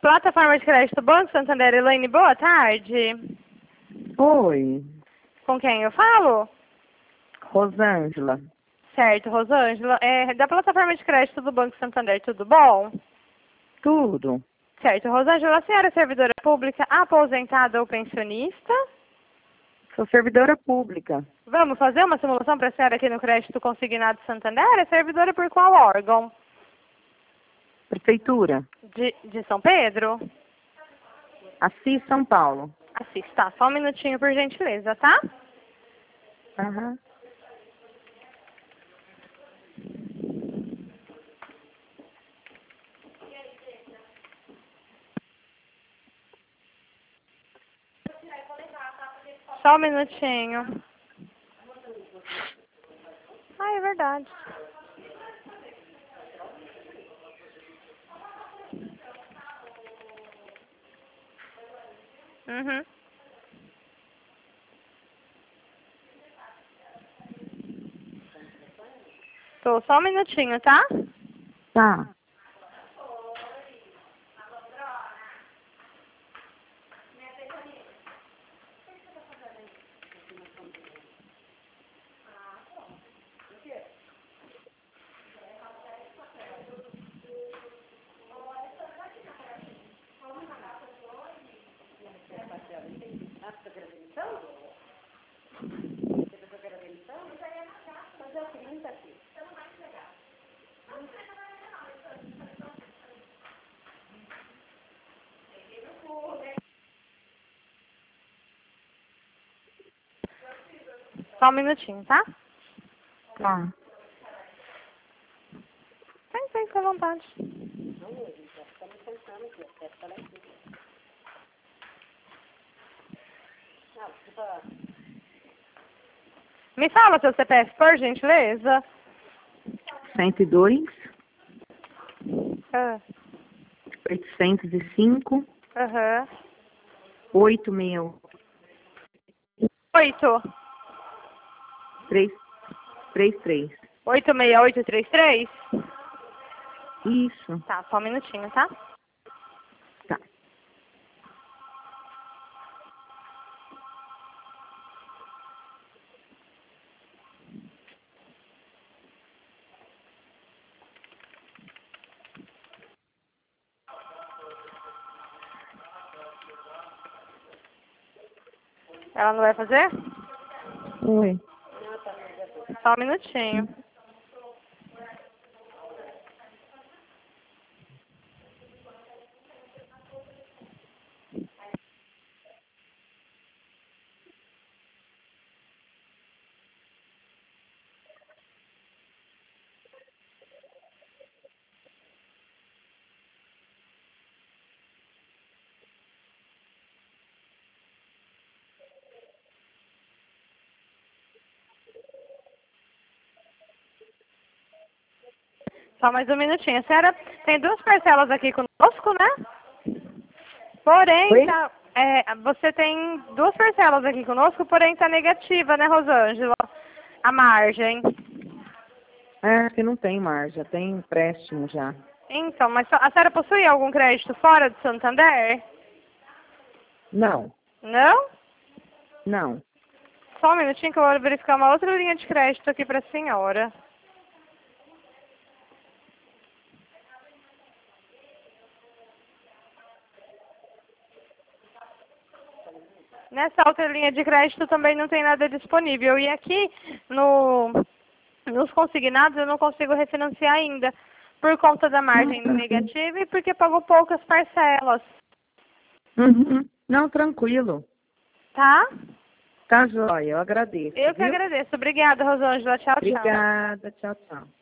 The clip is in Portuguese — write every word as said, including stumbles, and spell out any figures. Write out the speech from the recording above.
Plataforma de crédito Banco Santander, Elaine, boa tarde. Oi, Com quem eu falo? Rosângela. Certo, Rosângela. É da plataforma de crédito do Banco Santander, tudo bom? Tudo. Certo, Rosângela, a senhora é servidora pública, aposentada ou pensionista? Sou servidora pública. Vamos fazer uma simulação para a senhora aqui no crédito consignado Santander? É servidora por qual órgão? Prefeitura. De, de São Pedro? Assis, São Paulo. Assis, tá. Só um minutinho, por gentileza, tá? Aham. Só um minutinho. Ah, é verdade. Uhum. Tô, só um minutinho, tá? Tá. Só um minutinho, tá? Tá. Tem, tem, fica à vontade. Me fala seu C P F, por gentileza. cento e dois, Ah, oitocentos e cinco, Aham. oito mil, Oito. três, três, três. Oito seis oito três três? Isso. Tá, só um minutinho, tá? Tá. Ela não vai fazer? Oi. Só um minutinho. Só mais um minutinho. A senhora tem duas parcelas aqui conosco, né? Porém, Oi? tá, é, você tem duas parcelas aqui conosco, porém tá negativa, né, Rosângela? A margem. É, que não tem margem, tem empréstimo já. Então, mas só- a senhora possui algum crédito fora de Santander? Não, Não? não. Só um minutinho que eu vou verificar uma outra linha de crédito aqui para a senhora. Nessa outra linha de crédito também não tem nada disponível. E aqui no, nos consignados eu não consigo refinanciar ainda. Por conta da margem negativa e porque pagou poucas parcelas. Uhum. Não, tranquilo. Tá? Tá joia, eu agradeço, Eu que viu? agradeço. Obrigada, Rosângela. Tchau, tchau. Obrigada, tchau, tchau.